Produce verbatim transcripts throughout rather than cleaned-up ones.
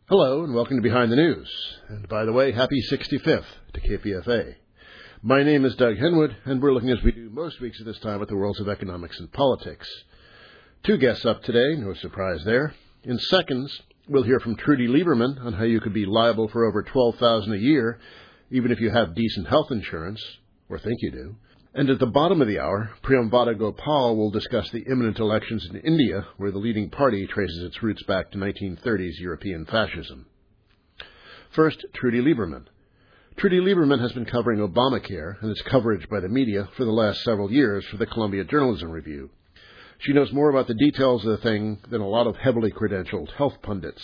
Hello, and welcome to Behind the News. And by the way, happy sixty-fifth to K P F A. My name is Doug Henwood, and we're looking, as we do most weeks at this time, at the worlds of economics and politics. Two guests up today, no surprise there. In seconds, we'll hear from Trudy Lieberman on how you could be liable for over twelve thousand dollars a year, even if you have decent health insurance, or think you do. And at the bottom of the hour, Priyamvada Gopal will discuss the imminent elections in India, where the leading party traces its roots back to nineteen thirties European fascism. First, Trudy Lieberman. Trudy Lieberman has been covering Obamacare and its coverage by the media for the last several years for the Columbia Journalism Review. She knows more about the details of the thing than a lot of heavily credentialed health pundits.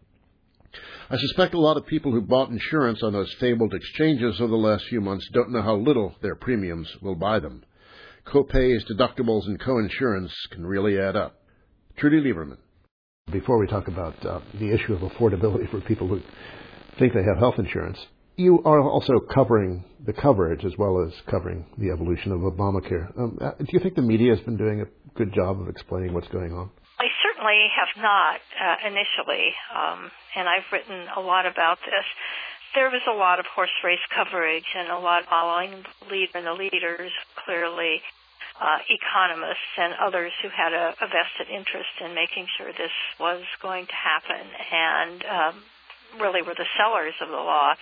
I suspect a lot of people who bought insurance on those fabled exchanges over the last few months don't know how little their premiums will buy them. Co-pays, deductibles, and co-insurance can really add up. Trudy Lieberman. Before we talk about uh, the issue of affordability for people who think they have health insurance, you are also covering the coverage as well as covering the evolution of Obamacare. Um, do you think the media has been doing a good job of explaining what's going on? I certainly have not uh, initially, um, and I've written a lot about this. There was a lot of horse race coverage and a lot following the leader and the leaders, clearly uh, economists and others who had a, a vested interest in making sure this was going to happen, and um, really were the sellers of the law.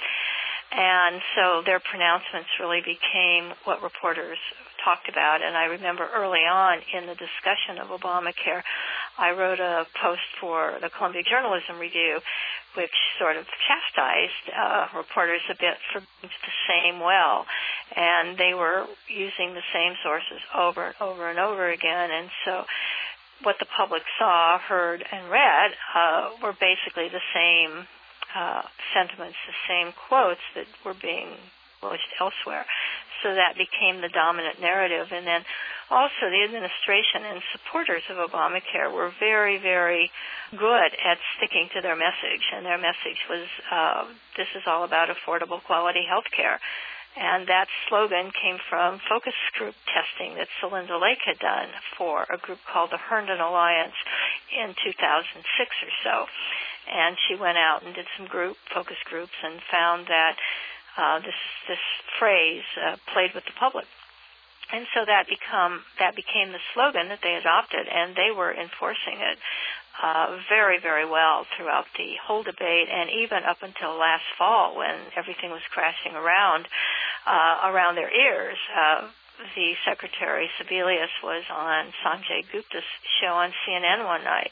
And so their pronouncements really became what reporters talked about. And I remember early on in the discussion of Obamacare, I wrote a post for the Columbia Journalism Review, which sort of chastised uh, reporters a bit for the same well. And they were using the same sources over and over and over again. And so what the public saw, heard, and read uh, were basically the same Uh, sentiments, the same quotes that were being published elsewhere. So that became the dominant narrative. And then also the administration and supporters of Obamacare were very, very good at sticking to their message. And their message was, uh, this is all about affordable quality health care. And that slogan came from focus group testing that Celinda Lake had done for a group called the Herndon Alliance in two thousand six or so. And she went out and did some group focus groups and found that uh, this this phrase uh, played with the public. And so that become that became the slogan that they adopted, and they were enforcing it uh, very, very well throughout the whole debate, and even up until last fall when everything was crashing around uh, around their ears. Uh, the Secretary Sebelius was on Sanjay Gupta's show on C N N one night,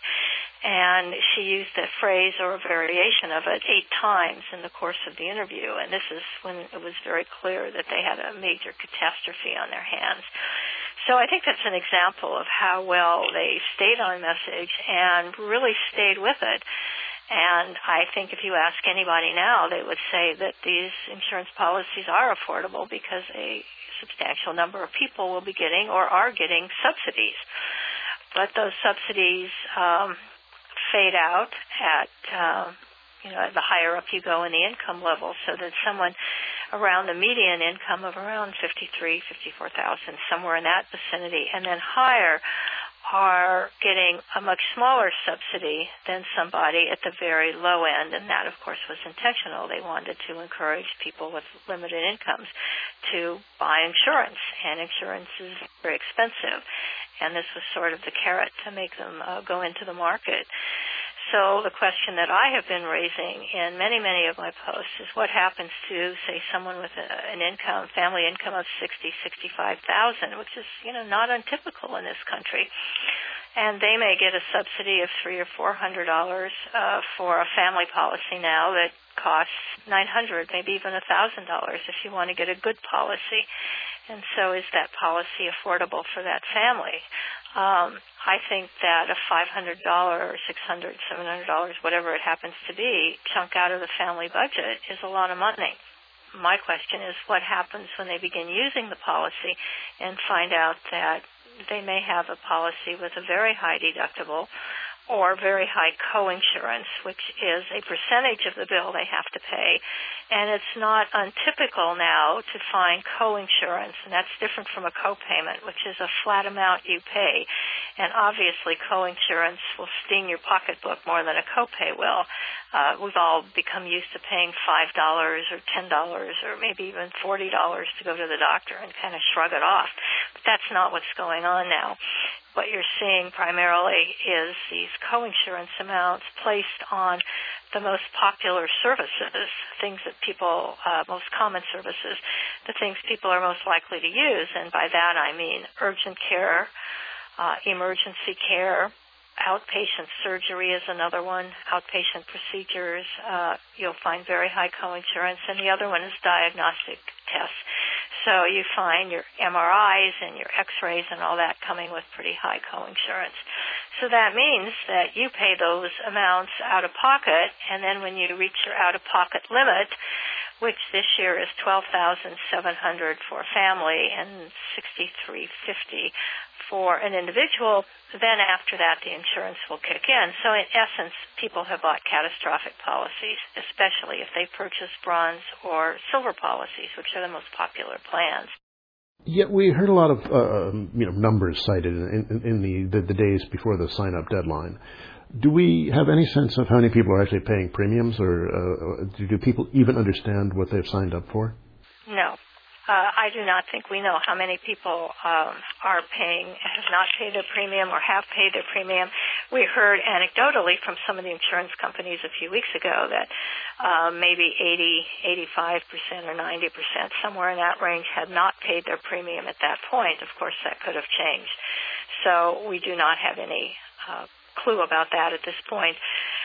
and she used that phrase or a variation of it eight times in the course of the interview. And this is when it was very clear that they had a major catastrophe on their hands. So I think that's an example of how well they stayed on message and really stayed with it. And I think if you ask anybody now, they would say that these insurance policies are affordable because a substantial number of people will be getting or are getting subsidies. But those subsidies um, fade out at, uh, you know, the higher up you go in the income level, so that someone around the median income of around fifty-three, fifty-four thousand, somewhere in that vicinity, and then higher, are getting a much smaller subsidy than somebody at the very low end, and that, of course, was intentional. They wanted to encourage people with limited incomes to buy insurance, and insurance is very expensive, and this was sort of the carrot to make them uh, go into the market. So the question that I have been raising in many, many of my posts is what happens to, say, someone with a, an income, family income of sixty, sixty-five thousand, which is, you know, not untypical in this country. And they may get a subsidy of three or four hundred dollars uh, for a family policy now that costs nine hundred, maybe even a thousand dollars if you want to get a good policy. And so, is that policy affordable for that family? Um, I think that a five hundred dollars or six hundred dollars, seven hundred dollars, whatever it happens to be, chunk out of the family budget is a lot of money. My question is, what happens when they begin using the policy and find out that they may have a policy with a very high deductible or very high coinsurance, which is a percentage of the bill they have to pay. And it's not untypical now to find coinsurance, and that's different from a copayment, which is a flat amount you pay. And obviously coinsurance will sting your pocketbook more than a copay will. Uh, we've all become used to paying five dollars or ten dollars or maybe even forty dollars to go to the doctor and kind of shrug it off. But that's not what's going on now. What you're seeing primarily is these coinsurance amounts placed on the most popular services, things that people, uh, most common services, the things people are most likely to use. And by that I mean urgent care, uh, emergency care, outpatient surgery is another one, outpatient procedures. Uh, you'll find very high coinsurance. And the other one is diagnostic tests. So you find your M R Is and your X-rays and all that coming with pretty high coinsurance. So that means that you pay those amounts out of pocket, and then when you reach your out-of-pocket limit, which this year is twelve thousand seven hundred dollars for a family and sixty-three fifty for an individual, then after that the insurance will kick in. So in essence, people have bought catastrophic policies, especially if they purchase bronze or silver policies, which are the most popular plans. Yet we heard a lot of uh, you know numbers cited in, in, in the, the, the days before the sign-up deadline. Do we have any sense of how many people are actually paying premiums, or uh, do people even understand what they've signed up for? No. Uh, I do not think we know how many people um, are paying, have not paid their premium or have paid their premium. We heard anecdotally from some of the insurance companies a few weeks ago that uh, maybe eighty, eighty-five percent or ninety percent, somewhere in that range, had not paid their premium at that point. Of course, that could have changed. So we do not have any uh, clue about that at this point.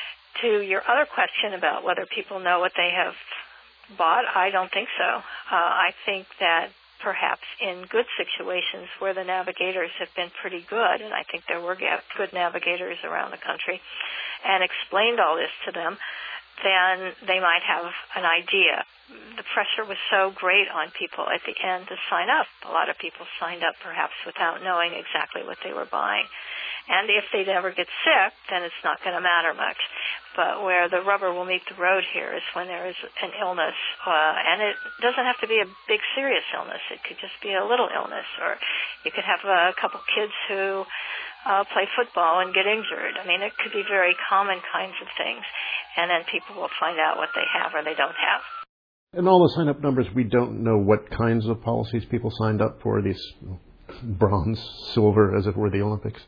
To your other question about whether people know what they have bought, I don't think so. Uh, I think that perhaps in good situations where the navigators have been pretty good, and I think there were good navigators around the country, and explained all this to them, then they might have an idea. The pressure was so great on people at the end to sign up. A lot of people signed up perhaps without knowing exactly what they were buying. And if they never get sick, then it's not going to matter much. But where the rubber will meet the road here is when there is an illness. Uh, and it doesn't have to be a big serious illness. It could just be a little illness. Or you could have a couple kids who uh, play football and get injured. I mean, it could be very common kinds of things. And then people will find out what they have or they don't have. And all the sign-up numbers, we don't know what kinds of policies people signed up for, these bronze, silver, as if it were the Olympics?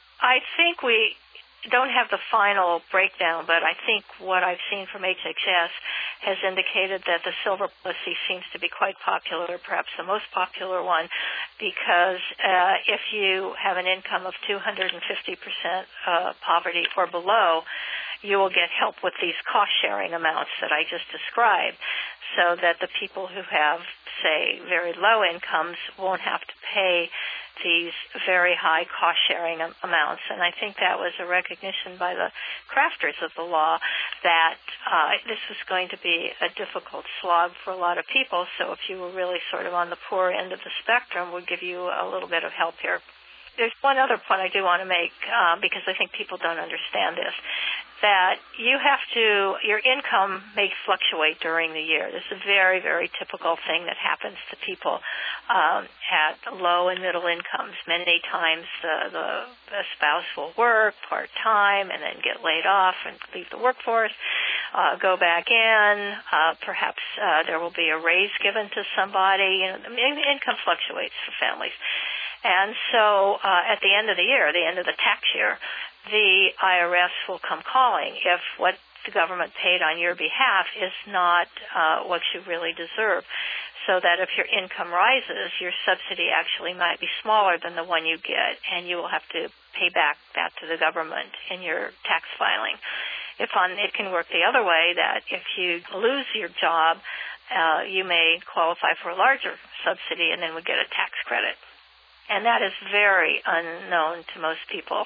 I think we don't have the final breakdown, but I think what I've seen from H H S has indicated that the silver policy seems to be quite popular, perhaps the most popular one, because uh, if you have an income of two hundred fifty percent uh, poverty or below, you will get help with these cost-sharing amounts that I just described, so that the people who have, say, very low incomes won't have to pay these very high cost-sharing amounts. And I think that was a recognition by the crafters of the law that uh, this was going to be a difficult slog for a lot of people. So if you were really sort of on the poor end of the spectrum, would give you a little bit of help here. There's one other point I do want to make, uh, because I think people don't understand this, that you have to, your income may fluctuate during the year. This is a very, very typical thing that happens to people um, at low and middle incomes. Many times the, the, the spouse will work part-time and then get laid off and leave the workforce, uh, go back in. Uh, perhaps uh, there will be a raise given to somebody. You know, the income fluctuates for families. And so uh, at the end of the year, the end of the tax year, the I R S will come calling if what the government paid on your behalf is not uh, what you really deserve. So that if your income rises, your subsidy actually might be smaller than the one you get, and you will have to pay back that to the government in your tax filing. If on, it can work the other way, that if you lose your job, uh, you may qualify for a larger subsidy and then would get a tax credit. And that is very unknown to most people,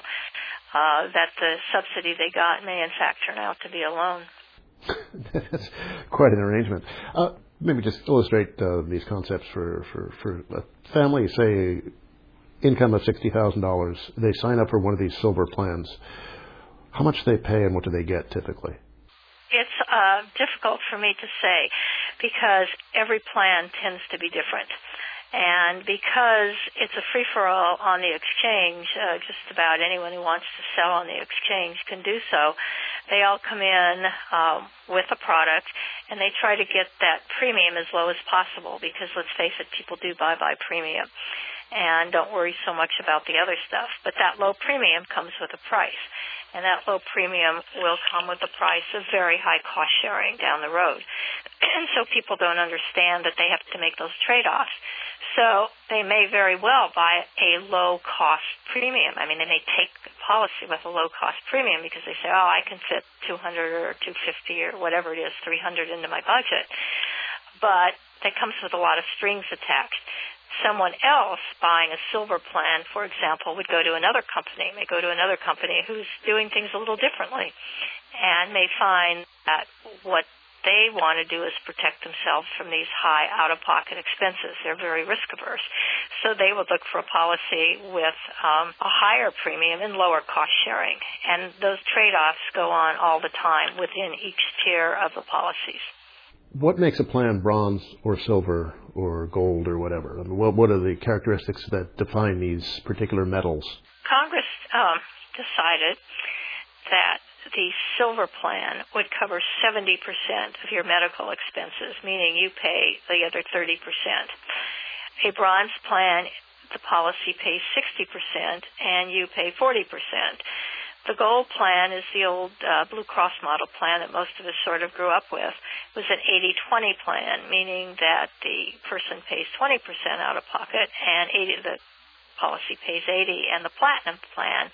uh, that the subsidy they got may in fact turn out to be a loan. That's quite an arrangement. Uh, maybe just illustrate uh, these concepts for, for, for a family, say, income of sixty thousand dollars. They sign up for one of these silver plans. How much do they pay and what do they get typically? It's uh, difficult for me to say because every plan tends to be different. And because it's a free-for-all on the exchange, uh, just about anyone who wants to sell on the exchange can do so. They all come in um, with a product, and they try to get that premium as low as possible because, let's face it, people do buy by premium and don't worry so much about the other stuff. But that low premium comes with a price, and that low premium will come with the price of very high cost sharing down the road. And so people don't understand that they have to make those trade-offs. So they may very well buy a low-cost premium. I mean, they may take the policy with a low-cost premium because they say, oh, I can fit two hundred or two hundred fifty or whatever it is, three hundred into my budget. But that comes with a lot of strings attached. Someone else buying a silver plan, for example, would go to another company, may go to another company who's doing things a little differently and may find that what they want to do is protect themselves from these high out-of-pocket expenses. They're very risk-averse. So they would look for a policy with um, a higher premium and lower cost sharing. And those trade-offs go on all the time within each tier of the policies. What makes a plan bronze or silver or gold or whatever? I mean, what, what are the characteristics that define these particular metals? Congress um, decided that the silver plan would cover seventy percent of your medical expenses, meaning you pay the other thirty percent. A bronze plan, the policy pays sixty percent, and you pay forty percent. The gold plan is the old uh, Blue Cross model plan that most of us sort of grew up with. It was an eighty twenty plan, meaning that the person pays twenty percent out of pocket and eighty the policy pays eighty, and the platinum plan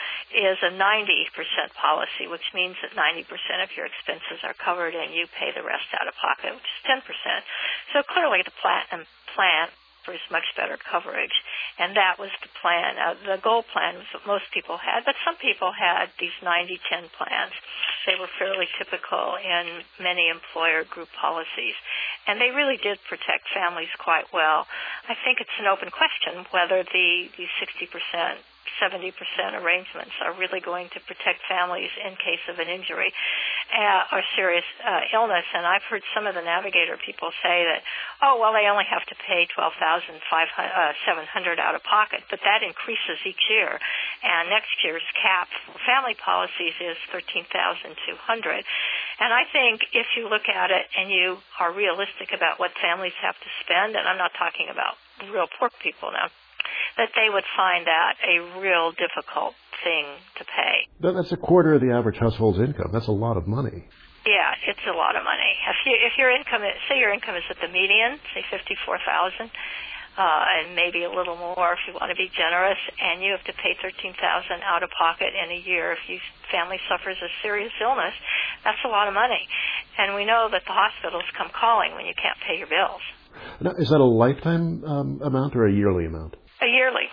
is a ninety percent policy, which means that ninety percent of your expenses are covered and you pay the rest out of pocket, which is ten percent. So clearly the platinum plan offers much better coverage, and that was the plan. Uh, the gold plan was what most people had, but some people had these ninety ten plans. They were fairly typical in many employer group policies, and they really did protect families quite well. I think it's an open question whether the, the sixty percent seventy percent arrangements are really going to protect families in case of an injury uh, or serious uh, illness. And I've heard some of the Navigator people say that, oh, well, they only have to pay twelve thousand seven hundred dollars out of pocket, but that increases each year. And next year's cap for family policies is thirteen thousand two hundred dollars. And I think if you look at it and you are realistic about what families have to spend, and I'm not talking about real poor people now, that they would find that a real difficult thing to pay. That's a quarter of the average household's income. That's a lot of money. Yeah, it's a lot of money. If you, if your income, is, say your income is at the median, say fifty-four thousand dollars, uh, and maybe a little more if you want to be generous, and you have to pay thirteen thousand dollars out of pocket in a year if your family suffers a serious illness, that's a lot of money. And we know that the hospitals come calling when you can't pay your bills. Now, is that a lifetime um, amount or a yearly amount? A yearly.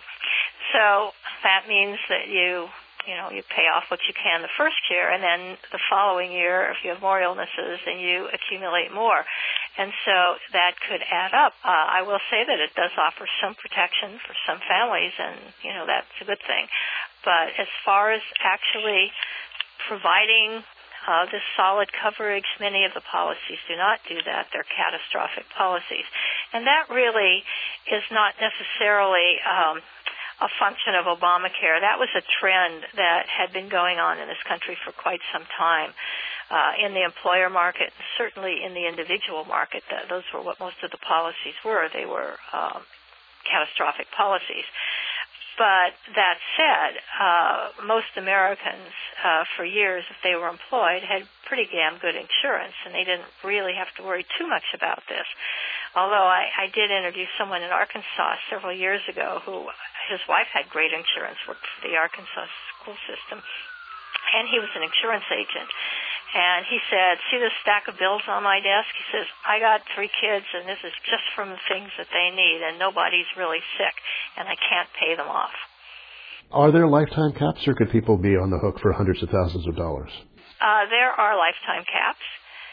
So that means that you, you know, you pay off what you can the first year, and then the following year, if you have more illnesses, then you accumulate more. And so that could add up. Uh, I will say that it does offer some protection for some families, and, you know, that's a good thing. But as far as actually providing Uh, this solid coverage, many of the policies do not do that. They're catastrophic policies. And that really is not necessarily um, a function of Obamacare. That was a trend that had been going on in this country for quite some time uh, in the employer market, certainly in the individual market. Those were what most of the policies were. They were um, catastrophic policies. But that said, uh, most Americans, uh, for years, if they were employed, had pretty damn good insurance, and they didn't really have to worry too much about this. Although I, I did interview someone in Arkansas several years ago who, his wife had great insurance, worked for the Arkansas school system, and he was an insurance agent. And he said, see this stack of bills on my desk? He says, I got three kids, and this is just from the things that they need, and nobody's really sick, and I can't pay them off. Are there lifetime caps, or could people be on the hook for hundreds of thousands of dollars? Uh, there are lifetime caps,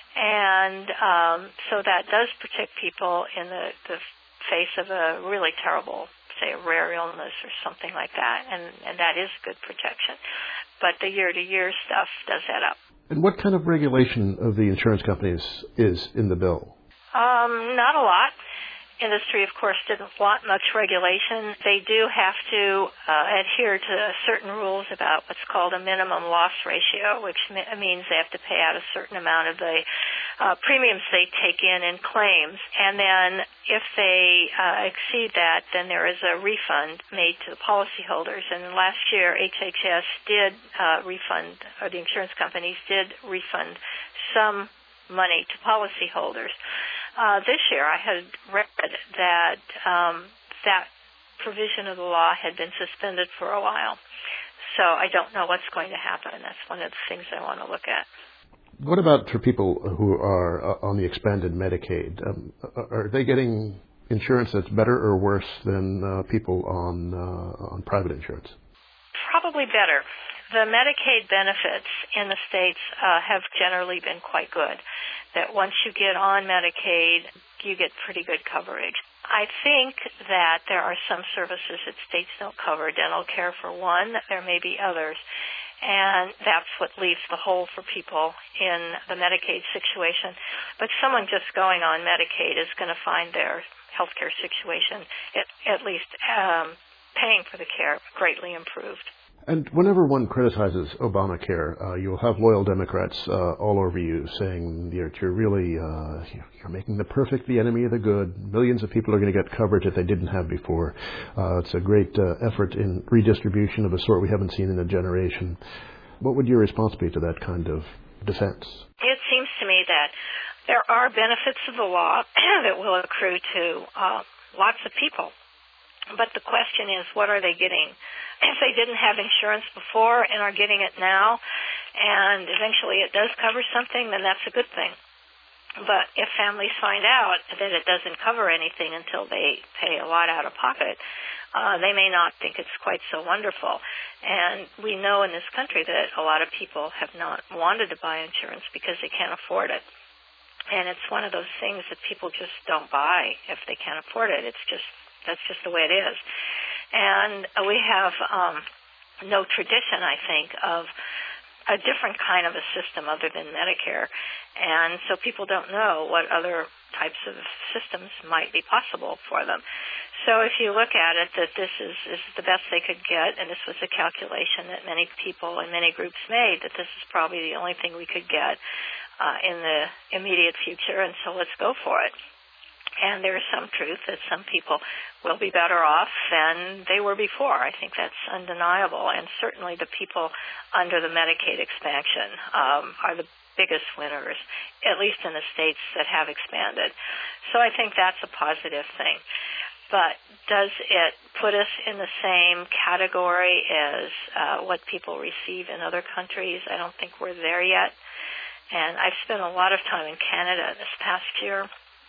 and um, so that does protect people in the, the face of a really terrible, say, a rare illness or something like that, and, and that is good protection. but the year-to-year stuff does add up. And what kind of regulation of the insurance companies is in the bill? Um, not a lot. Industry, of course, didn't want much regulation. They do have to uh, adhere to certain rules about what's called a minimum loss ratio, which me- means they have to pay out a certain amount of the uh, premiums they take in in claims. And then if they uh, exceed that, then there is a refund made to the policyholders. And last year, H H S did uh, refund, or the insurance companies did refund some money to policyholders. Uh, this year, I had read that um, that provision of the law had been suspended for a while. So I don't know what's going to happen. That's one of the things I want to look at. What about for people who are on the expanded Medicaid? Um, are they getting insurance that's better or worse than uh, people on uh, on private insurance? Probably better. The Medicaid benefits in the states uh, have generally been quite good. That once you get on Medicaid, you get pretty good coverage. I think that there are some services that states don't cover. Dental care, for one. There may be others. And that's what leaves the hole for people in the Medicaid situation. But someone just going on Medicaid is going to find their health care situation, at, at least um, paying for the care, greatly improved. And whenever one criticizes Obamacare, uh, you'll have loyal Democrats uh, all over you saying you're, you're really uh, you're making the perfect the enemy of the good. Millions of people are going to get coverage that they didn't have before. Uh, it's a great uh, effort in redistribution of a sort we haven't seen in a generation. What would your response be to that kind of defense? It seems to me that there are benefits of the law that will accrue to uh, lots of people. But the question is, what are they getting? If they didn't have insurance before and are getting it now, and eventually it does cover something, then that's a good thing. But if families find out that it doesn't cover anything until they pay a lot out of pocket, uh, they may not think it's quite so wonderful. And we know in this country that a lot of people have not wanted to buy insurance because they can't afford it. And it's one of those things that people just don't buy if they can't afford it. It's just, that's just the way it is. And we have um, no tradition, I think, of a different kind of a system other than Medicare. And so people don't know what other types of systems might be possible for them. So if you look at it, that this is, is the best they could get, and this was a calculation that many people and many groups made, that this is probably the only thing we could get uh, in the immediate future, and so let's go for it. And there is some truth that some people will be better off than they were before. I think that's undeniable. And certainly the people under the Medicaid expansion um, are the biggest winners, at least in the states that have expanded. So I think that's a positive thing. But does it put us in the same category as uh, what people receive in other countries? I don't think we're there yet. And I've spent a lot of time in Canada this past year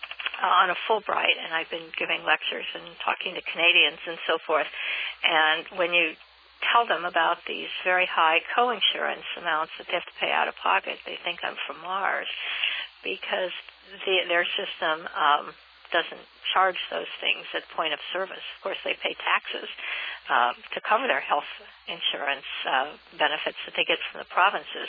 Uh, on a Fulbright, and I've been giving lectures and talking to Canadians and so forth. And when you tell them about these very high co-insurance amounts that they have to pay out of pocket, they think I'm from Mars, because the, their system um, doesn't charge those things at point of service. Of course, they pay taxes uh, to cover their health insurance uh, benefits that they get from the provinces,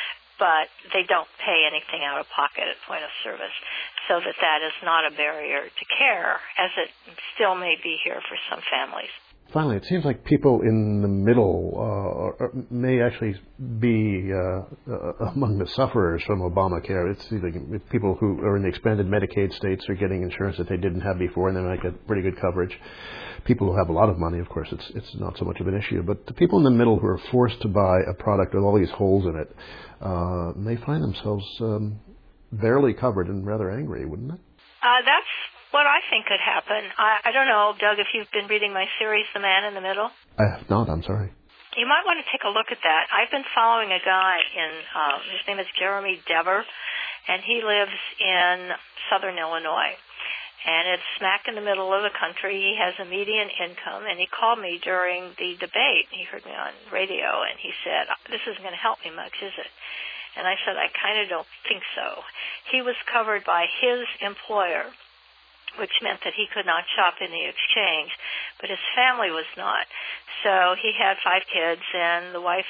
but they don't pay anything out of pocket at point of service, so that that is not a barrier to care, as it still may be here for some families. Finally, it seems like people in the middle uh, may actually be uh, uh, among the sufferers from Obamacare. It's like people who are in the expanded Medicaid states are getting insurance that they didn't have before, and they might get pretty good coverage. People who have a lot of money, of course, it's it's not so much of an issue. But the people in the middle who are forced to buy a product with all these holes in it uh, may find themselves um, barely covered and rather angry, wouldn't it? Uh, that's what I think could happen. I, I don't know, Doug, if you've been reading my series, The Man in the Middle. I have not, I'm sorry. You might want to take a look at that. I've been following a guy in, uh, his name is Jeremy Dever, and he lives in southern Illinois. And it's smack in the middle of the country. He has a median income, and he called me during the debate. He heard me on radio, and he said, this isn't going to help me much, is it? And I said, I kind of don't think so. He was covered by his employer, which meant that he could not shop in the exchange, but his family was not. So he had five kids, and the wife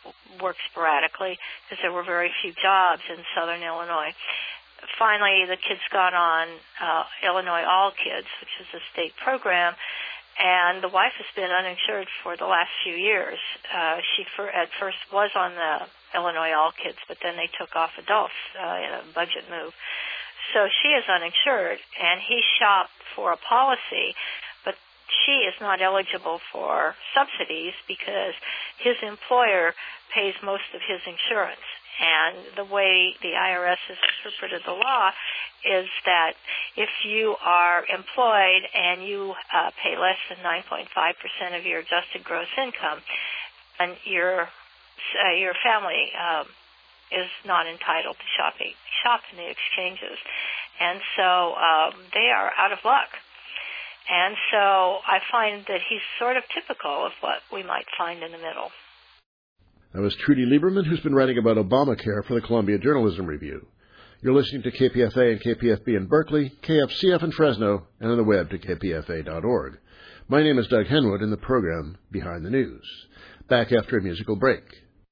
work sporadically because there were very few jobs in southern Illinois. Finally, the kids got on uh, Illinois All Kids, which is a state program, and the wife has been uninsured for the last few years. Uh, she for, at first was on the Illinois All Kids, but then they took off adults uh, in a budget move. So she is uninsured, and he shopped for a policy, but she is not eligible for subsidies because his employer pays most of his insurance. And the way the I R S has interpreted the law is that if you are employed and you uh, pay less than nine point five percent of your adjusted gross income, and your uh, your family um, is not entitled to shopping, shop in the exchanges. And so um, they are out of luck. And so I find that he's sort of typical of what we might find in the middle. That was Trudy Lieberman, who's been writing about Obamacare for the Columbia Journalism Review. You're listening to K P F A and K P F B in Berkeley, K F C F in Fresno, and on the web to k p f a dot org. My name is Doug Henwood, in the program Behind the News. Back after a musical break.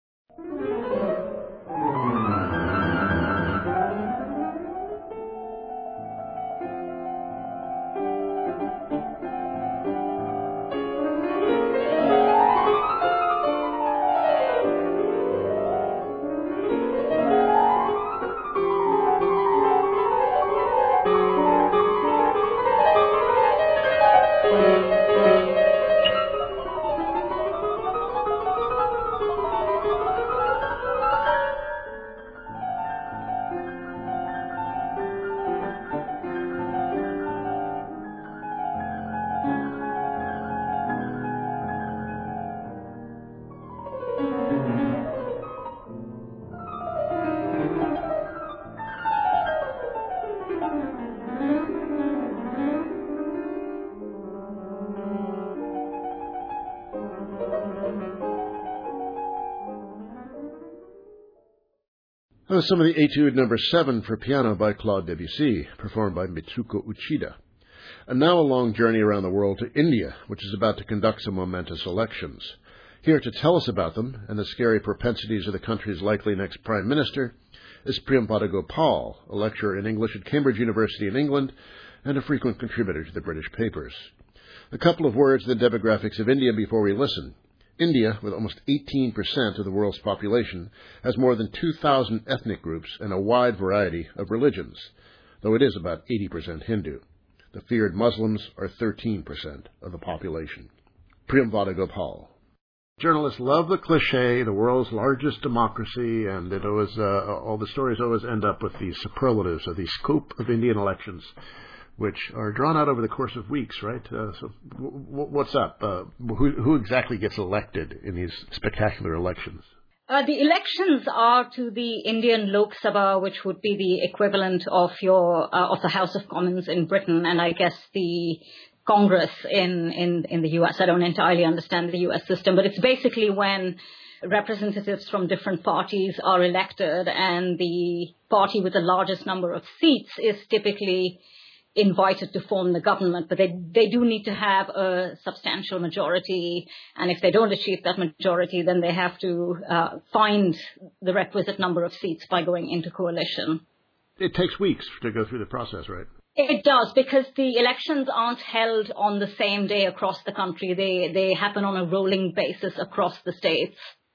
That was some of the Etude number seven for piano by Claude Debussy, performed by Mitsuko Uchida. And now a long journey around the world to India, which is about to conduct some momentous elections. Here to tell us about them and the scary propensities of the country's likely next prime minister is Priyamvada Gopal, a lecturer in English at Cambridge University in England and a frequent contributor to the British papers. A couple of words on the demographics of India before we listen. India, with almost eighteen percent of the world's population, has more than two thousand ethnic groups and a wide variety of religions, though it is about eighty percent Hindu. The feared Muslims are thirteen percent of the population. Priyamvada Gopal. Journalists love the cliché, the world's largest democracy, and it always, uh, all the stories always end up with the superlatives of the scope of Indian elections, which are drawn out over the course of weeks, right? Uh, so w- w- what's up? Uh, who, who exactly gets elected in these spectacular elections? Uh, the elections are to the Indian Lok Sabha, which would be the equivalent of your uh, of the House of Commons in Britain, and I guess the Congress in, in, in the U S. I don't entirely understand the U S system, but it's basically when representatives from different parties are elected, and the party with the largest number of seats is typically invited to form the government, but they they do need to have a substantial majority, and if they don't achieve that majority, then they have to uh, find the requisite number of seats by going into coalition. It takes weeks to go through the process, right? It does, because the elections aren't held on the same day across the country. They they happen on a rolling basis across the states.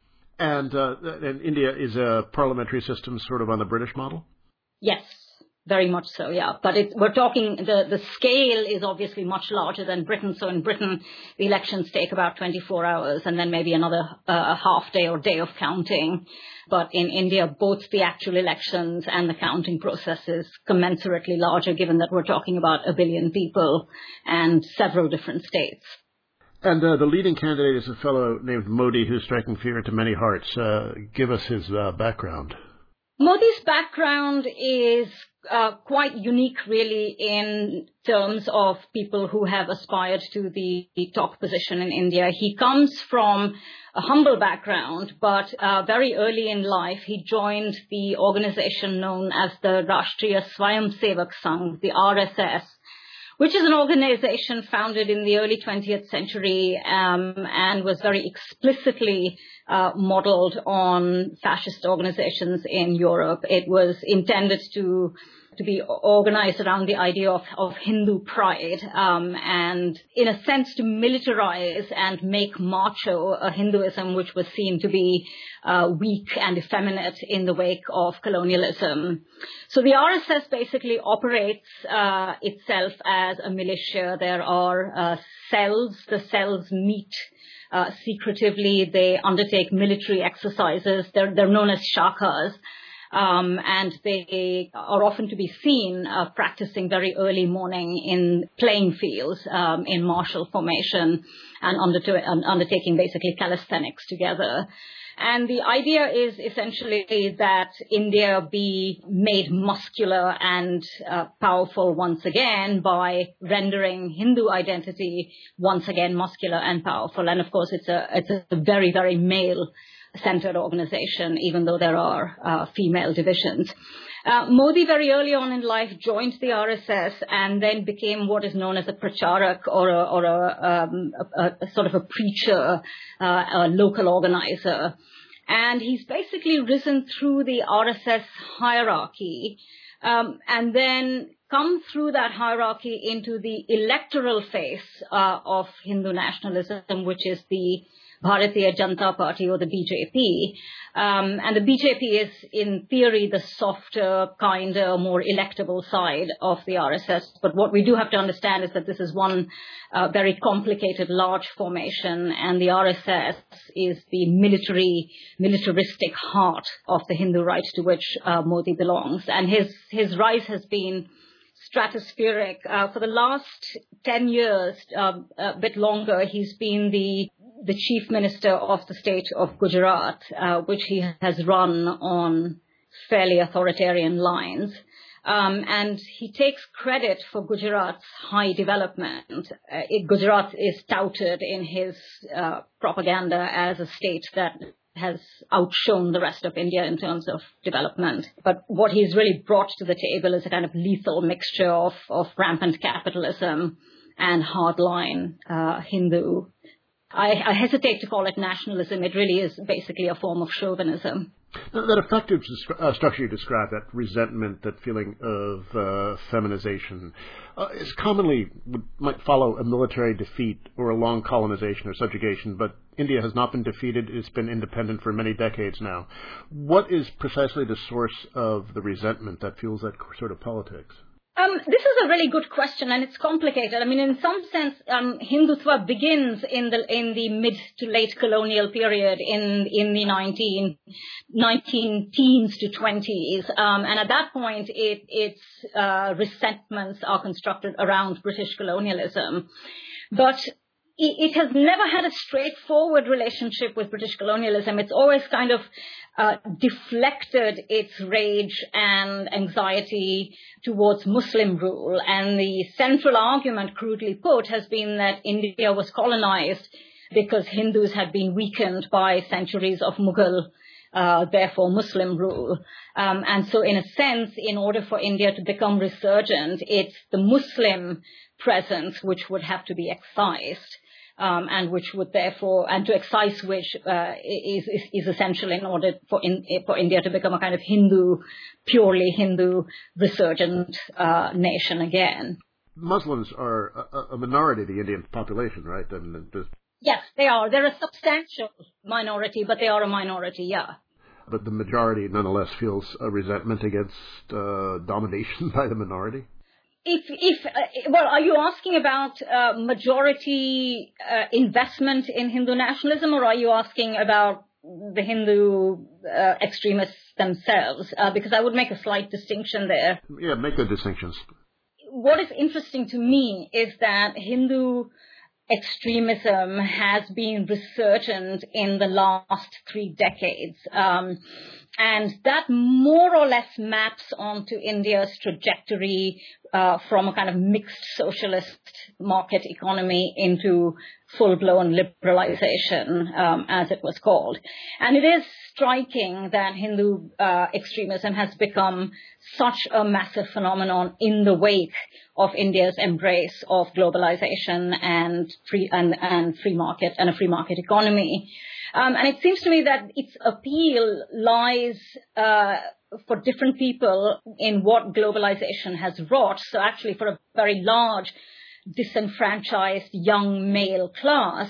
And, uh, and India is a parliamentary system sort of on the British model? Yes. Very much so, yeah. But it, we're talking, the, the scale is obviously much larger than Britain. So in Britain, the elections take about twenty-four hours and then maybe another uh, half day or day of counting. But in India, both the actual elections and the counting process is commensurately larger, given that we're talking about a billion people and several different states. And uh, the leading candidate is a fellow named Modi, who's striking fear into many hearts. Uh, give us his uh, background. Modi's background is uh, quite unique, really, in terms of people who have aspired to the top position in India. He comes from a humble background, but uh, very early in life, he joined the organization known as the Rashtriya Swayamsevak Sangh, the R S S, which is an organization founded in the early twentieth century um, and was very explicitly uh, modeled on fascist organizations in Europe. It was intended to to be organized around the idea of, of Hindu pride, um, and in a sense to militarize and make macho a Hinduism which was seen to be uh, weak and effeminate in the wake of colonialism. So the R S S basically operates uh, itself as a militia. There are uh, cells. The cells meet uh, secretively. They undertake military exercises. They're, they're known as shakas. Um, and they are often to be seen uh, practicing very early morning in playing fields um, in martial formation and underto- undertaking basically calisthenics together. And the idea is essentially that India be made muscular and uh, powerful once again by rendering Hindu identity once again muscular and powerful. And of course, it's a it's a very, very male centered organization, even though there are uh, female divisions. Uh, Modi very early on in life joined the R S S and then became what is known as a pracharak, or a, or a, um, a, a sort of a preacher, uh, a local organizer. And he's basically risen through the R S S hierarchy um, and then come through that hierarchy into the electoral phase uh, of Hindu nationalism, which is the Bharatiya Janata Party, or the B J P. Um, and the B J P is, in theory, the softer, kinder, more electable side of the R S S. But what we do have to understand is that this is one uh, very complicated, large formation, and the R S S is the military, militaristic heart of the Hindu right to which uh, Modi belongs. And his, his rise has been stratospheric. Uh, for the last ten years, uh, a bit longer, he's been the the chief minister of the state of Gujarat, uh, which he has run on fairly authoritarian lines. Um, and he takes credit for Gujarat's high development. Uh, it, Gujarat is touted in his uh, propaganda as a state that has outshone the rest of India in terms of development. But what he's really brought to the table is a kind of lethal mixture of, of rampant capitalism and hardline uh, Hindu. I, I hesitate to call it nationalism. It really is basically a form of chauvinism. That affective uh, structure you described, that resentment, that feeling of uh, feminization, uh, is commonly would, might follow a military defeat or a long colonization or subjugation, but India has not been defeated. It's been independent for many decades now. What is precisely the source of the resentment that fuels that sort of politics? Um, this is a really good question, and it's complicated. I mean, in some sense, um, Hindutva begins in the in the mid to late colonial period, in in the nineteen, nineteen teens to twenties, um, and at that point, it, its uh, resentments are constructed around British colonialism, but it has never had a straightforward relationship with British colonialism. It's always kind of uh, deflected its rage and anxiety towards Muslim rule. And the central argument, crudely put, has been that India was colonized because Hindus had been weakened by centuries of Mughal, uh, therefore Muslim rule. Um, and so in a sense, in order for India to become resurgent, it's the Muslim presence which would have to be excised. Um, and which would therefore, and to excise which uh, is, is is essential in order for in, for India to become a kind of Hindu, purely Hindu resurgent uh, nation again. Muslims are a, a minority of the Indian population, right? I mean, yes, they are. They're a substantial minority, but they are a minority, yeah. But the majority, nonetheless, feels a resentment against uh, domination by the minority? If, if, uh, well, are you asking about uh, majority uh, investment in Hindu nationalism, or are you asking about the Hindu uh, extremists themselves? Uh, because I would make a slight distinction there. Yeah, make the distinctions. What is interesting to me is that Hindu extremism has been resurgent in the last three decades. Um, and that more or less maps onto India's trajectory uh, from a kind of mixed socialist market economy into full-blown liberalization, um, as it was called. And it is striking that Hindu uh, extremism has become such a massive phenomenon in the wake of India's embrace of globalization and free and, and free market and a free market economy. Um, and it seems to me that its appeal lies uh, for different people in what globalization has wrought. So actually for a very large disenfranchised young male class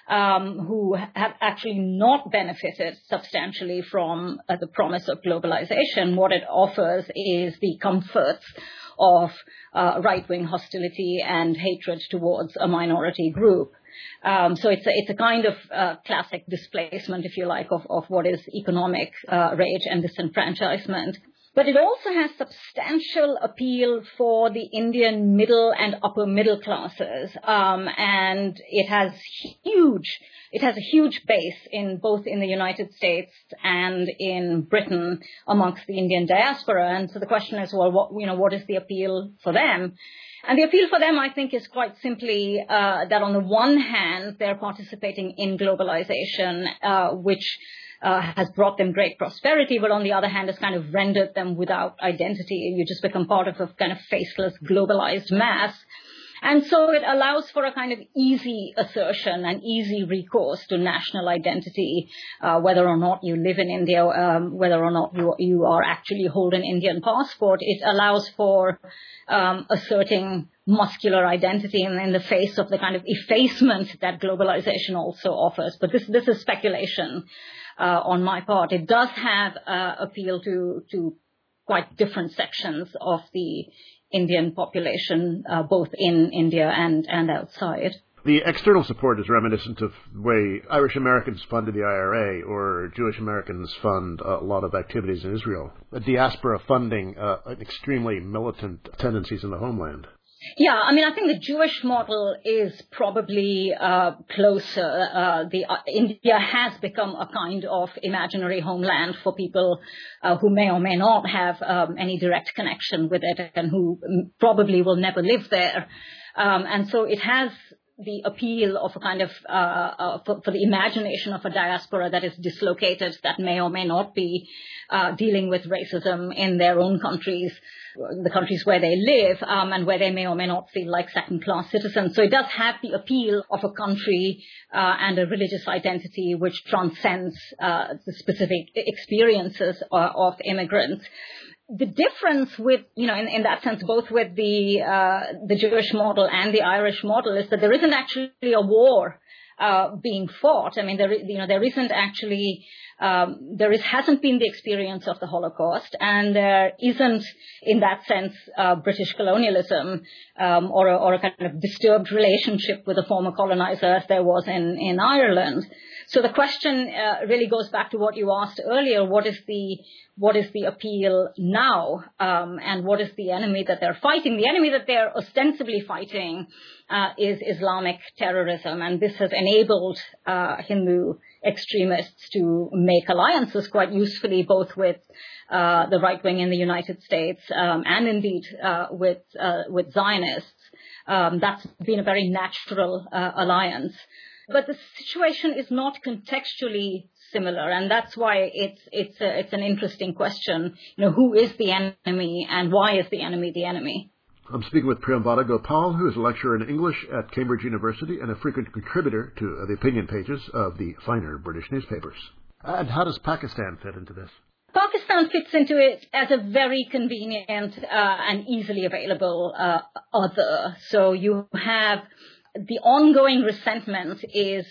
um, who have actually not benefited substantially from uh, the promise of globalization, what it offers is the comforts of uh, right-wing hostility and hatred towards a minority group. Um, so it's a, it's a kind of uh, classic displacement, if you like, of, of what is economic uh, rage and disenfranchisement. But it also has substantial appeal for the Indian middle and upper middle classes, um, and it has huge, it has a huge base in both in the United States and in Britain amongst the Indian diaspora. And so the question is, well, what you know, what is the appeal for them? And the appeal for them, I think, is quite simply uh, that on the one hand, they're participating in globalization, uh, which Uh, has brought them great prosperity, but on the other hand has kind of rendered them without identity. You just become part of a kind of faceless, globalized mass. And so it allows for a kind of easy assertion and easy recourse to national identity, uh, whether or not you live in India, um, whether or not you, you are actually hold an Indian passport. It allows for um, asserting muscular identity in, in the face of the kind of effacement that globalization also offers. But this, this is speculation. Uh, on my part, it does have uh, appeal to to quite different sections of the Indian population, uh, both in India and, and outside. The external support is reminiscent of the way Irish Americans funded the I R A or Jewish Americans fund a lot of activities in Israel. The diaspora funding uh, extremely militant tendencies in the homeland. Yeah, I mean, I think the Jewish model is probably uh, closer. Uh, the uh, India has become a kind of imaginary homeland for people uh, who may or may not have um, any direct connection with it and who probably will never live there. Um, and so it has the appeal of a kind of, uh, uh, for, for the imagination of a diaspora that is dislocated, that may or may not be uh, dealing with racism in their own countries, the countries where they live, um, and where they may or may not feel like second-class citizens. So it does have the appeal of a country uh, and a religious identity which transcends uh, the specific experiences uh, of immigrants. The difference with, you know, in, in that sense, both with the uh, the Jewish model and the Irish model is that there isn't actually a war uh, being fought. I mean, there, you know, there isn't actually, um, there is, hasn't been the experience of the Holocaust, and there isn't, in that sense, uh, British colonialism um, or, a, or a kind of disturbed relationship with a former colonizer as there was in, in Ireland. So the question uh, really goes back to what you asked earlier. What is the what is the appeal now, um, and what is the enemy that they're fighting? The enemy that they're ostensibly fighting uh, is Islamic terrorism, and this has enabled uh, Hindu extremists to make alliances quite usefully, both with uh, the right wing in the United States um, and indeed uh, with uh, with Zionists. Um, that's been a very natural uh, alliance. But the situation is not contextually similar, and that's why it's it's a, it's an interesting question. You know, who is the enemy, and why is the enemy the enemy? I'm speaking with Priyambada Gopal, who is a lecturer in English at Cambridge University and a frequent contributor to uh, the opinion pages of the finer British newspapers. And how does Pakistan fit into this? Pakistan fits into it as a very convenient uh, and easily available uh, other. So you have the ongoing resentment is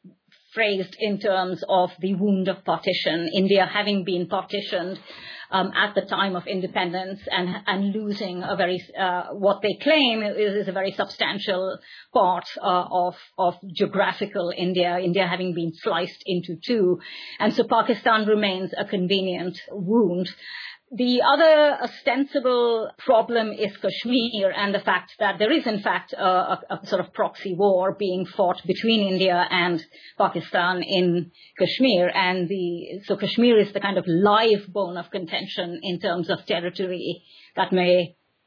phrased in terms of the wound of partition, India having been partitioned um, at the time of independence and, and losing a very, uh, what they claim is, is a very substantial part uh, of, of geographical India, India having been sliced into two. And so Pakistan remains a convenient wound. The other ostensible problem is Kashmir and the fact that there is, in fact, a, a, a sort of proxy war being fought between India and Pakistan in Kashmir. And the so Kashmir is the kind of live bone of contention in terms of territory that may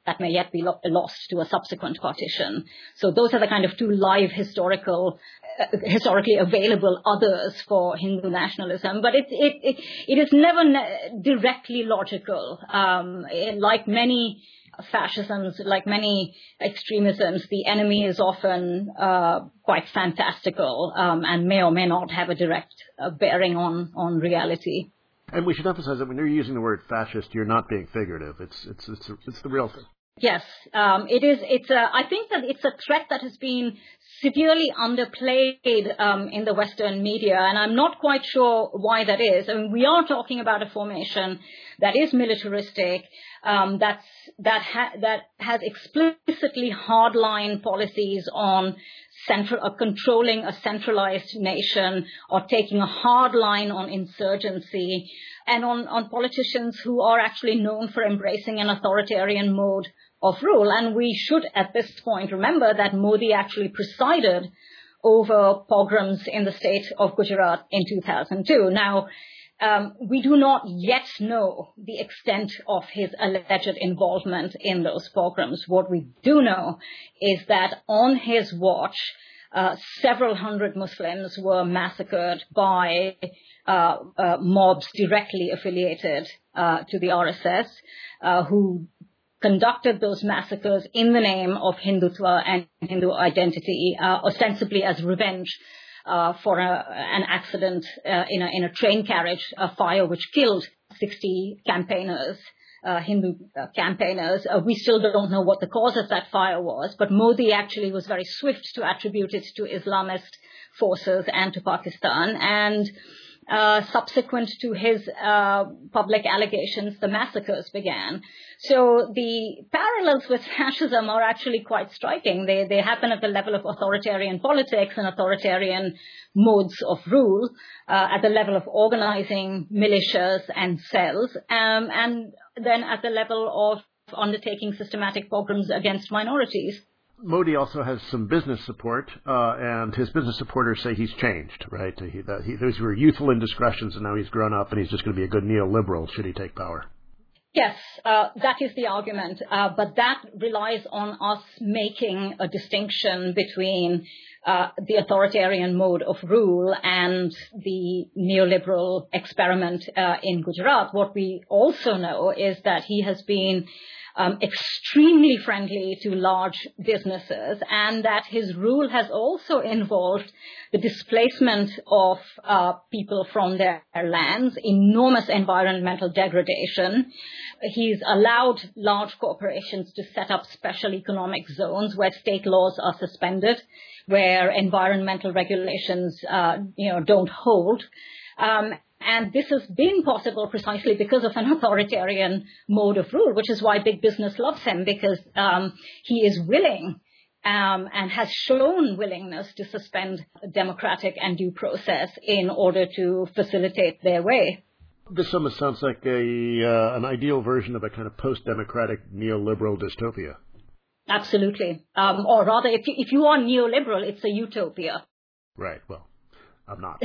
that may yet be lo- lost to a subsequent partition. So those are the kind of two live historical, uh, historically available others for Hindu nationalism. But it it it, it is never ne- directly logical. Um, it, like many fascisms, like many extremisms, the enemy is often uh, quite fantastical um, and may or may not have a direct uh, bearing on, on reality. And we should emphasize that when you're using the word fascist, you're not being figurative. It's it's it's, it's the real thing. Yes, um, it is. It's a, I think that it's a threat that has been severely underplayed um, in the Western media, and I'm not quite sure why that is. I mean, we are talking about a formation that is militaristic, um, that's that ha- that has explicitly hardline policies on central, uh, controlling a centralized nation, or taking a hard line on insurgency, and on, on politicians who are actually known for embracing an authoritarian mode of rule. And we should, at this point, remember that Modi actually presided over pogroms in the state of Gujarat in two thousand two. Now, um, we do not yet know the extent of his alleged involvement in those pogroms. What we do know is that on his watch, uh, several hundred Muslims were massacred by uh, uh, mobs directly affiliated uh, to the R S S, uh, who conducted those massacres in the name of Hindutva and Hindu identity, uh, ostensibly as revenge uh, for a, an accident uh, in, a, in a train carriage, a fire which killed sixty campaigners, uh, Hindu uh, campaigners. Uh, we still don't know what the cause of that fire was, but Modi actually was very swift to attribute it to Islamist forces and to Pakistan. And Uh, subsequent to his uh, public allegations, the massacres began. So the parallels with fascism are actually quite striking. They they happen at the level of authoritarian politics and authoritarian modes of rule, uh, at the level of organizing militias and cells, um, and then at the level of undertaking systematic pogroms against minorities. Modi also has some business support, uh, and his business supporters say he's changed, right? He, that he, those were youthful indiscretions, and now he's grown up, and he's just going to be a good neoliberal should he take power. Yes, uh, that is the argument, uh, but that relies on us making a distinction between uh, the authoritarian mode of rule and the neoliberal experiment uh, in Gujarat. What we also know is that he has been Um, extremely friendly to large businesses, and that his rule has also involved the displacement of uh, people from their lands, enormous environmental degradation. He's allowed large corporations to set up special economic zones where state laws are suspended, where environmental regulations uh, you know, don't hold. Um, And this has been possible precisely because of an authoritarian mode of rule, which is why big business loves him, because um, he is willing um, and has shown willingness to suspend democratic and due process in order to facilitate their way. This almost sounds like a uh, an ideal version of a kind of post-democratic neoliberal dystopia. Absolutely. Um, or rather, if you, if you are neoliberal, it's a utopia. Right, well. I'm not.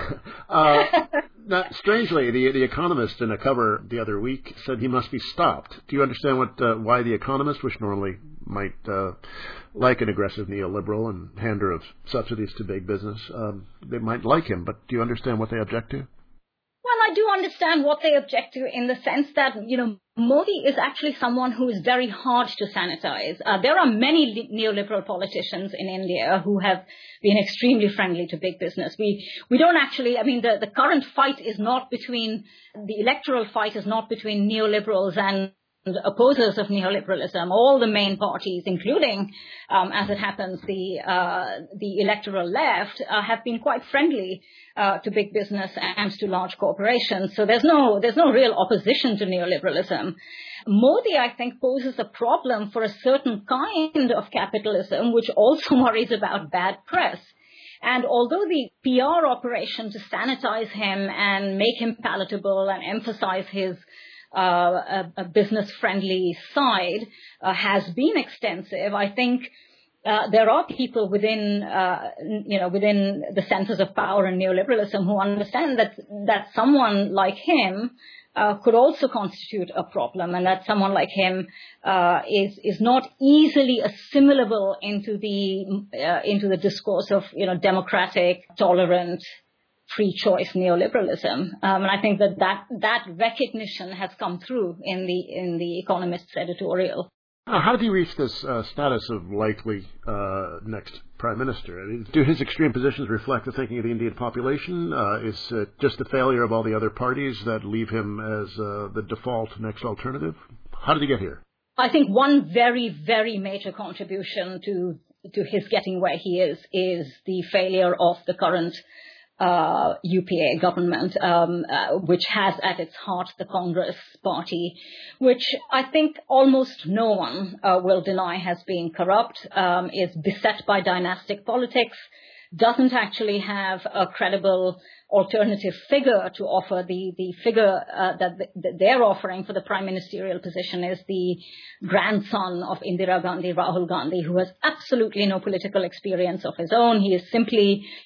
uh, now, strangely, the the Economist in a cover the other week said he must be stopped. Do you understand what uh, why the Economist, which normally might uh, like an aggressive neoliberal and hander of subsidies to big business, um, they might like him, but do you understand what they object to? Well, I do understand what they object to in the sense that, you know, Modi is actually someone who is very hard to sanitize. Uh, there are many li- neoliberal politicians in India who have been extremely friendly to big business. We we don't actually, I mean, the, the current fight is not between, the electoral fight is not between neoliberals and opposers of neoliberalism. All the main parties, including, um, as it happens, the uh, the electoral left, uh, have been quite friendly uh, to big business and to large corporations. So there's no there's no real opposition to neoliberalism. Modi, I think, poses a problem for a certain kind of capitalism, which also worries about bad press. And although the P R operation to sanitize him and make him palatable and emphasize his Uh, a, a business-friendly side uh, has been extensive, I think uh, there are people within, uh, you know, within the centers of power and neoliberalism who understand that that someone like him uh, could also constitute a problem, and that someone like him uh, is is not easily assimilable into the uh, into the discourse of, you know, democratic, tolerant, free choice neoliberalism. Um, and I think that, that that recognition has come through in the in the Economist's editorial. Uh, how did he reach this uh, status of likely uh, next prime minister? I mean, do his extreme positions reflect the thinking of the Indian population? Uh, is it just the failure of all the other parties that leave him as uh, the default next alternative? How did he get here? I think one very, very major contribution to to his getting where he is is the failure of the current Uh, U P A government, um, uh, which has at its heart the Congress party, which I think almost no one uh, will deny has been corrupt, um, is beset by dynastic politics, doesn't actually have a credible alternative figure to offer. The, the figure uh, that, th- that they're offering for the prime ministerial position is the grandson of Indira Gandhi, Rahul Gandhi, who has absolutely no political experience of his own. He is simply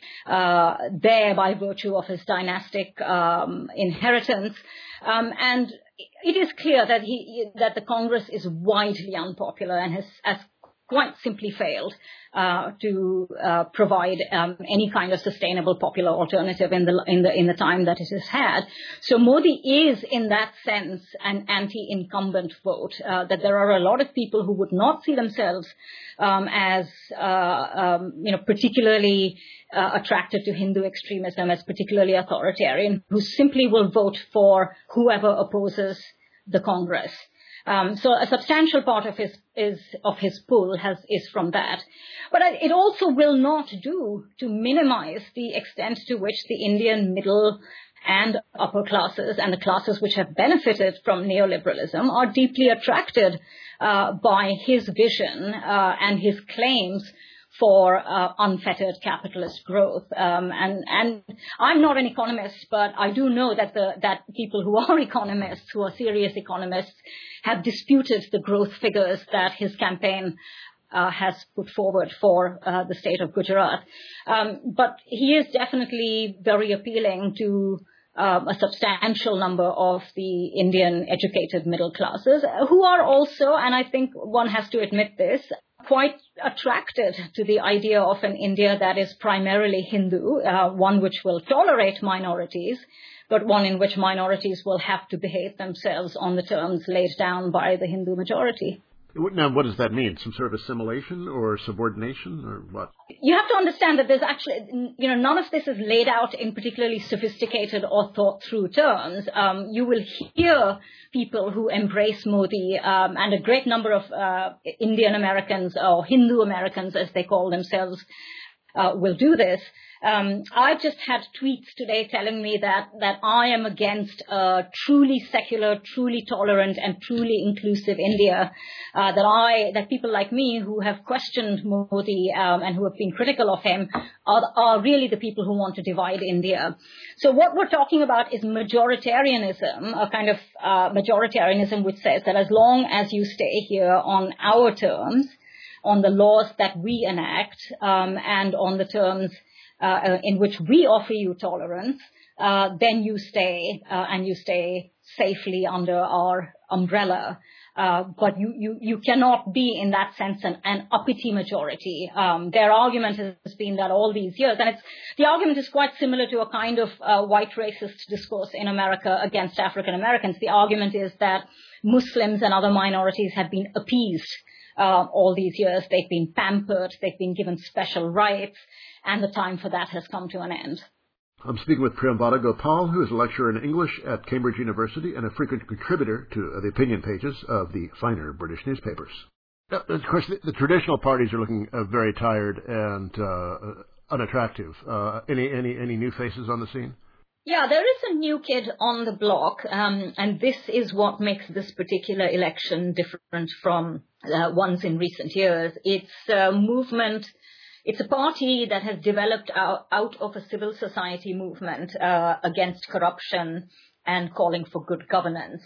uh, there by virtue of his dynastic um, inheritance. Um, and it is clear that he that the Congress is widely unpopular and has, has quite simply failed uh, to uh, provide um, any kind of sustainable popular alternative in the in the in the time that it has had. So Modi is, in that sense, an anti-incumbent vote. Uh, that there are a lot of people who would not see themselves um, as uh, um, you know particularly uh, attracted to Hindu extremism, as particularly authoritarian, who simply will vote for whoever opposes the Congress. Um, so a substantial part of his is of his pool has is from that, but it also will not do to minimize the extent to which the Indian middle and upper classes and the classes which have benefited from neoliberalism are deeply attracted uh, by his vision uh, and his claims for uh, unfettered capitalist growth. Um, and, and I'm not an economist, but I do know that the that people who are economists, who are serious economists, have disputed the growth figures that his campaign uh, has put forward for uh, the state of Gujarat. Um, but he is definitely very appealing to um, a substantial number of the Indian educated middle classes, who are also, and I think one has to admit this, quite attracted to the idea of an India that is primarily Hindu, uh, one which will tolerate minorities, but one in which minorities will have to behave themselves on the terms laid down by the Hindu majority. Now, what does that mean? Some sort of assimilation or subordination or what? You have to understand that there's actually, you know, none of this is laid out in particularly sophisticated or thought through terms. Um, you will hear people who embrace Modi, um, and a great number of uh, Indian Americans or Hindu Americans, as they call themselves, uh, will do this. Um, I've just had tweets today telling me that, that I am against a truly secular, truly tolerant, and truly inclusive India. Uh, that I, that people like me who have questioned Modi um, and who have been critical of him are, are really the people who want to divide India. So what we're talking about is majoritarianism, a kind of uh, majoritarianism which says that as long as you stay here on our terms, on the laws that we enact, um, and on the terms Uh, in which we offer you tolerance, uh, then you stay uh, and you stay safely under our umbrella. Uh, but you, you, you cannot be, in that sense, an, an uppity majority. Um, their argument has been that all these years, and it's the argument is quite similar to a kind of uh, white racist discourse in America against African Americans. The argument is that Muslims and other minorities have been appeased Uh, all these years. They've been pampered, they've been given special rights, and the time for that has come to an end. I'm speaking with Priyamvada Gopal, who is a lecturer in English at Cambridge University and a frequent contributor to uh, the opinion pages of the finer British newspapers. Uh, of course, the, the traditional parties are looking uh, very tired and uh, unattractive. Uh, any, any, any new faces on the scene? Yeah, there is a new kid on the block, um, and this is what makes this particular election different from uh, ones in recent years. It's a movement, it's a party that has developed out, out of a civil society movement uh, against corruption and calling for good governance.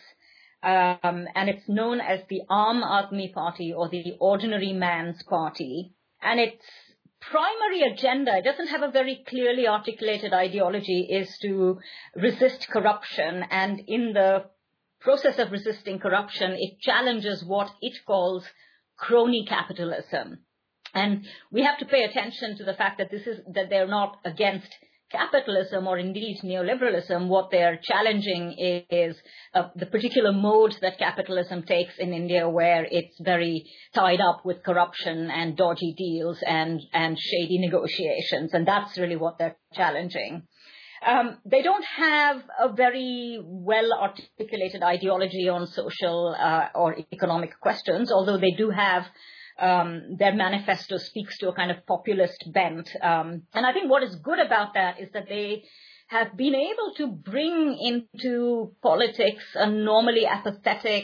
Um, and it's known as the Aam Aadmi Party, or the Ordinary Man's Party. And it's primary agenda, it doesn't have a very clearly articulated ideology, is to resist corruption. And in the process of resisting corruption, it challenges what it calls crony capitalism. And we have to pay attention to the fact that this is that they're not against capitalism or indeed neoliberalism. What they're challenging is uh, the particular mode that capitalism takes in India, where it's very tied up with corruption and dodgy deals and, and shady negotiations. And that's really what they're challenging. Um, they don't have a very well-articulated ideology on social uh, or economic questions, although they do have Um, their manifesto speaks to a kind of populist bent. Um, and I think what is good about that is that they have been able to bring into politics a normally apathetic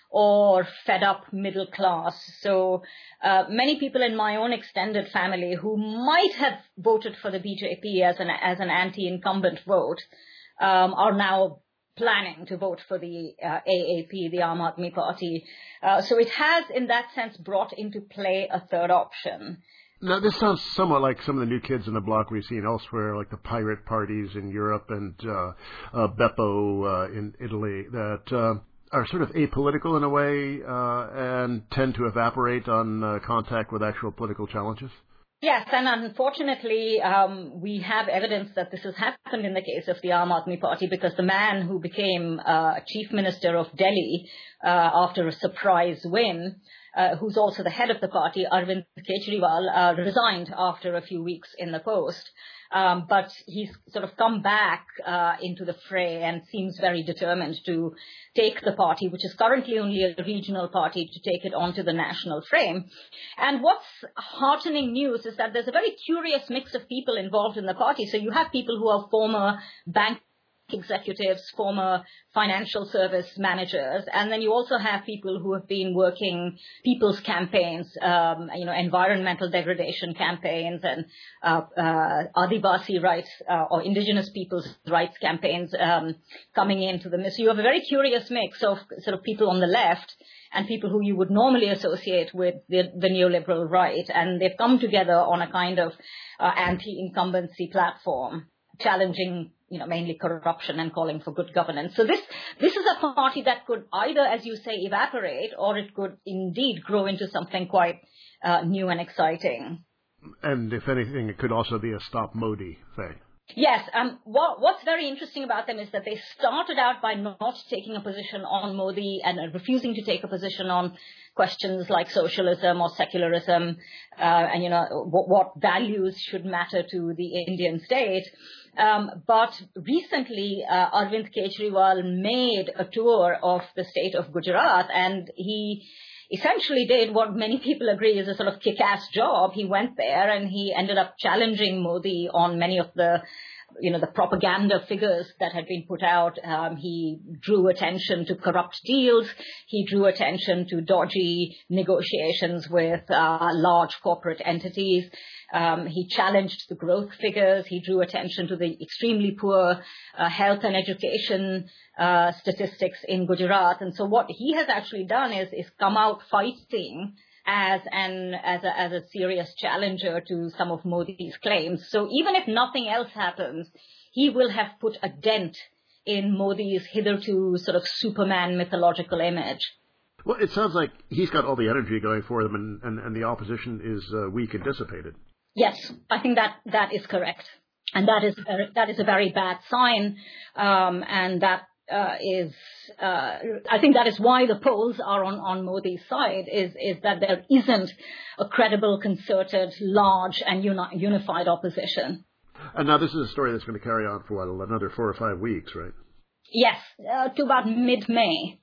or fed-up middle class. So uh, many people in my own extended family who might have voted for the B J P as an, as an anti-incumbent vote um, are now planning to vote for the uh, A A P, the Aam Aadmi Party. Uh, so it has, in that sense, brought into play a third option. Now, this sounds somewhat like some of the new kids in the block we've seen elsewhere, like the pirate parties in Europe and uh, uh, Beppo uh, in Italy, that uh, are sort of apolitical in a way uh, and tend to evaporate on uh, contact with actual political challenges. Yes, and unfortunately, um, we have evidence that this has happened in the case of the Aam Aadmi Party, because the man who became uh, Chief Minister of Delhi uh, after a surprise win, uh, who's also the head of the party, Arvind Kejriwal, uh, resigned after a few weeks in the post. Um, but he's sort of come back uh, into the fray and seems very determined to take the party, which is currently only a regional party, to take it onto the national frame. And what's heartening news is that there's a very curious mix of people involved in the party. So you have people who are former bank executives, former financial service managers, and then you also have people who have been working people's campaigns, um, you know, environmental degradation campaigns and uh, uh, Adivasi rights uh, or indigenous people's rights campaigns um, coming into the mix. So you have a very curious mix of sort of people on the left and people who you would normally associate with the, the neoliberal right, and they've come together on a kind of uh, anti-incumbency platform, challenging, you know, mainly corruption and calling for good governance. So this this is a party that could either, as you say, evaporate, or it could indeed grow into something quite uh, new and exciting. And if anything, it could also be a Stop Modi thing. Yes. Um, what, what's very interesting about them is that they started out by not taking a position on Modi and refusing to take a position on questions like socialism or secularism, uh, and, you know, what, what values should matter to the Indian state. Um, but recently, uh, Arvind Kejriwal made a tour of the state of Gujarat, and he essentially did what many people agree is a sort of kick-ass job. He went there and he ended up challenging Modi on many of the, you know, the propaganda figures that had been put out. Um, he drew attention to corrupt deals. He drew attention to dodgy negotiations with uh, large corporate entities. Um, he challenged the growth figures. He drew attention to the extremely poor uh, health and education uh, statistics in Gujarat. And so what he has actually done is, is come out fighting as an as a, as a serious challenger to some of Modi's claims. So even if nothing else happens, he will have put a dent in Modi's hitherto sort of Superman mythological image. Well, it sounds like he's got all the energy going for them, and, and, and the opposition is uh, weak and dissipated. Yes, I think that that is correct. And that is a, that is a very bad sign. Um, and that uh, is, uh, I think that is why the polls are on, on Modi's side, is, is that there isn't a credible, concerted, large and uni- unified opposition. And now this is a story that's going to carry on for, what, another four or five weeks, right? Yes, uh, to about mid-May.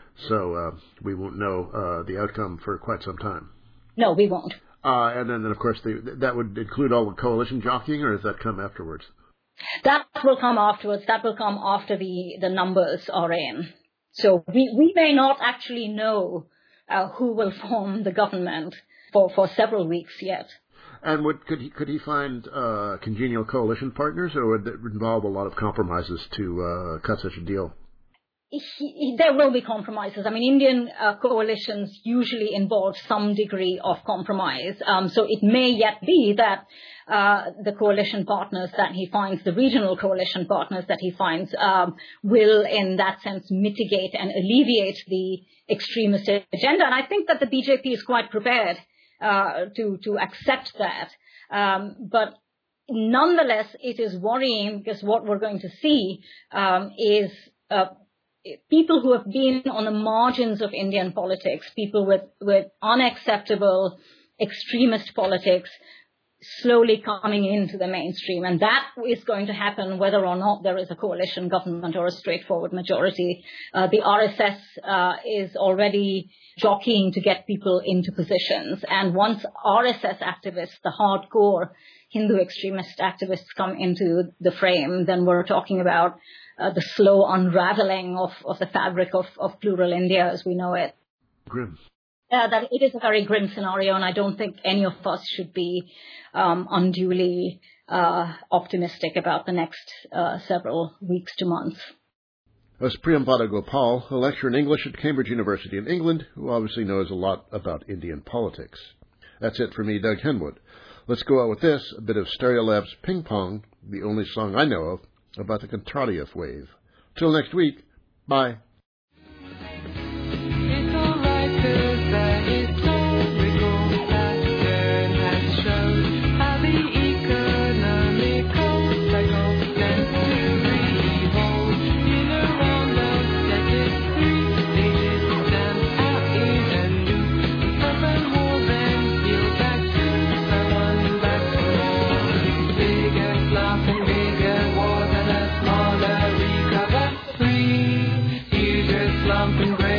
So uh, we won't know uh, the outcome for quite some time. No, we won't. Uh, and then, then, of course, the, that would include all the coalition jockeying, or does that come afterwards? That will come afterwards. That will come after the, the numbers are in. So we, we may not actually know uh, who will form the government for, for several weeks yet. And would, could he could he find uh, congenial coalition partners, or would it involve a lot of compromises to uh, cut such a deal? he, there will be compromises. I mean, Indian uh, coalitions usually involve some degree of compromise. Um, so it may yet be that uh, the coalition partners that he finds, the regional coalition partners that he finds, um, will in that sense mitigate and alleviate the extremist agenda. And I think that the B J P is quite prepared uh, to, to accept that. Um, but nonetheless, it is worrying because what we're going to see um, is uh, people who have been on the margins of Indian politics, people with, with unacceptable extremist politics, slowly coming into the mainstream. And that is going to happen whether or not there is a coalition government or a straightforward majority. Uh, the R S S uh, is already jockeying to get people into positions. And once R S S activists, the hardcore Hindu extremist activists come into the frame, then we're talking about uh, the slow unraveling of, of the fabric of, of plural India as we know it. Grim. Yeah, that it is a very grim scenario, and I don't think any of us should be um, unduly uh, optimistic about the next uh, several weeks to months. That's Priyamvada Gopal, a lecturer in English at Cambridge University in England, who obviously knows a lot about Indian politics. That's it for me, Doug Henwood. Let's go out with this, a bit of Stereolab's Ping Pong, the only song I know of about the Contradief wave. Till next week, bye. Something great.